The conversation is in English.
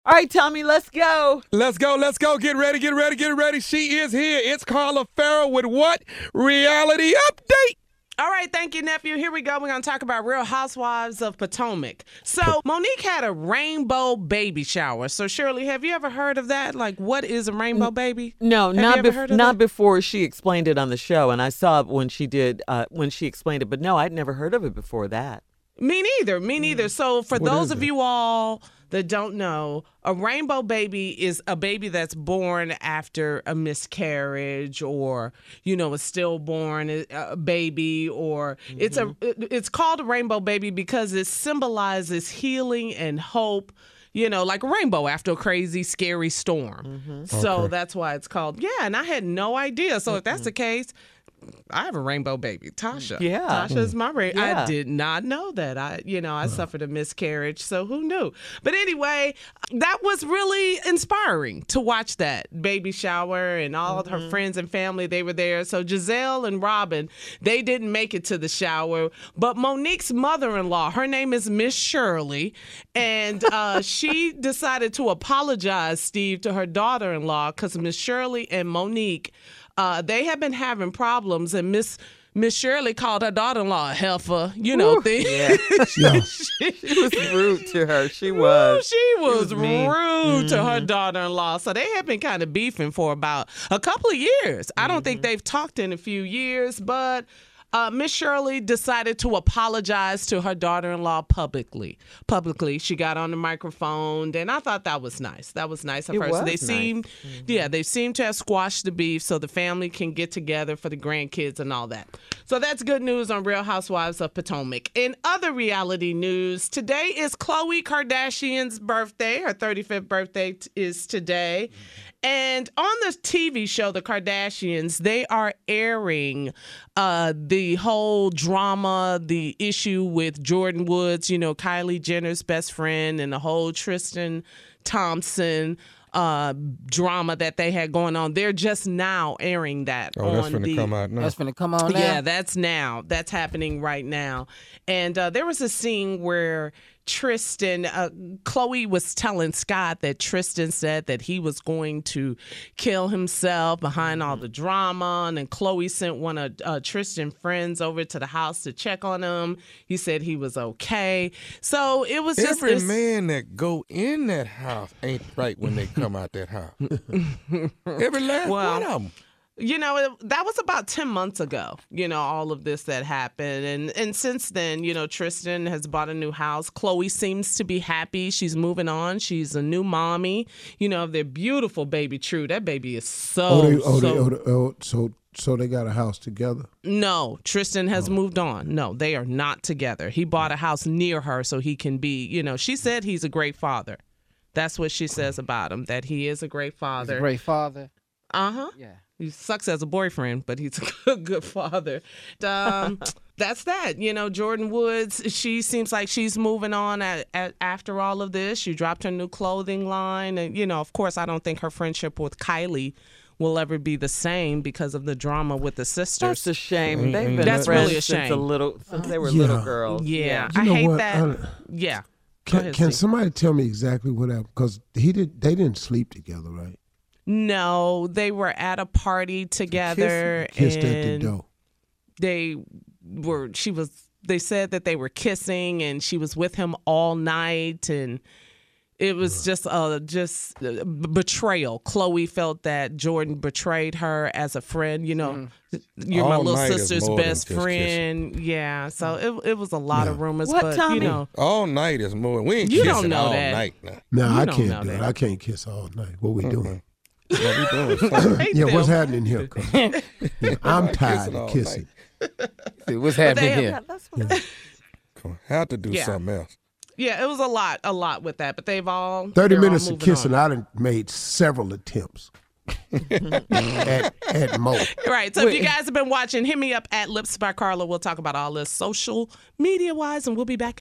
All right, Tommy, let's go. Let's go. Get ready. She is here. It's Carla Farrell with what? Reality Update. All right, thank you, nephew. Here we go. We're going to talk about Real Housewives of Potomac. So Monique had a rainbow baby shower. So Shirley, have you ever heard of that? Like, what is a rainbow baby? No, Have not before she explained it on the show, and I saw it when she explained it. But no, I'd never heard of it before that. Me neither. So for those of you all that don't know, a rainbow baby is a baby that's born after a miscarriage or, a stillborn baby, or it's called a rainbow baby because it symbolizes healing and hope. Like a rainbow after a crazy, scary storm. So that's why it's called. Yeah, and I had no idea. So if that's the case, I have a rainbow baby, Tasha. Yeah. Tasha's my rainbow. Yeah. I did not know that. I suffered a miscarriage, so who knew? But anyway, that was really inspiring to watch that baby shower, and all of her friends and family, they were there. So Giselle and Robin, they didn't make it to the shower, but Monique's mother-in-law, her name is Miss Shirley, and she decided to apologize, Steve, to her daughter-in-law, because Miss Shirley and Monique, they have been having problems, and Miss Shirley called her daughter-in-law a heifer, thing. Yeah. She was rude to her. She was rude to her daughter-in-law. So they have been kind of beefing for about a couple of years. I don't think they've talked in a few years, but Miss Shirley decided to apologize to her daughter-in-law publicly. She got on the microphone, and I thought that was nice. That was nice of her. So they seem to have squashed the beef so the family can get together for the grandkids and all that. So that's good news on Real Housewives of Potomac. In other reality news, today is Khloe Kardashian's birthday. Her 35th birthday is today. And on the TV show, The Kardashians, they are airing the whole drama, the issue with Jordan Woods, Kylie Jenner's best friend, and the whole Tristan Thompson drama that they had going on. They're just now airing that. That's finna come out now. That's finna come on now? Yeah, that's now. That's happening right now. And there was a scene where Tristan, Khloe was telling Scott that Tristan said that he was going to kill himself behind all the drama, and then Khloe sent one of Tristan's friends over to the house to check on him. He said he was okay. So it was just every man that go in that house ain't right when they come out that house. Every last one of them. That was about 10 months ago, all of this that happened. And since then, Tristan has bought a new house. Khloe seems to be happy. She's moving on. She's a new mommy, of their beautiful baby, True. That baby is so they got a house together? No, Tristan has moved on. No, they are not together. He bought a house near her so he can be, she said he's a great father. That's what she says about him, that he is a great father. He's a great father. Uh-huh. Yeah. He sucks as a boyfriend, but he's a good father. That's that. Jordan Woods, she seems like she's moving on after all of this. She dropped her new clothing line. And, of course, I don't think her friendship with Kylie will ever be the same because of the drama with the sisters. That's a shame. They've been That's friends really a shame. since they were little girls. Yeah. You I know hate what? that. Yeah. Can somebody tell me exactly what happened? Because they didn't sleep together, right? No, they were at a party together. Kissed at the door. They said that they were kissing, and she was with him all night, and it was just betrayal. Khloe felt that Jordan betrayed her as a friend. You're my All little night is sister's more than best just friend. Yeah, so it was a lot of rumors. What, but Tommy? All night is more. We ain't You kissing don't know all that. night now. No, I don't can't know do it. that. I can't kiss all night. What we doing? What we doing? Something. Hate Yeah, what's them. happening here? I'm tired of kissing. See, what's happening here? Yeah, that's what Come on, have to do Yeah. something else. Yeah, it was a lot with that. But 30 they're all minutes of moving kissing, on. I done made several attempts at Mo. Right. So if you guys have been watching, hit me up at Lips by Carla. We'll talk about all this social media wise, and we'll be back.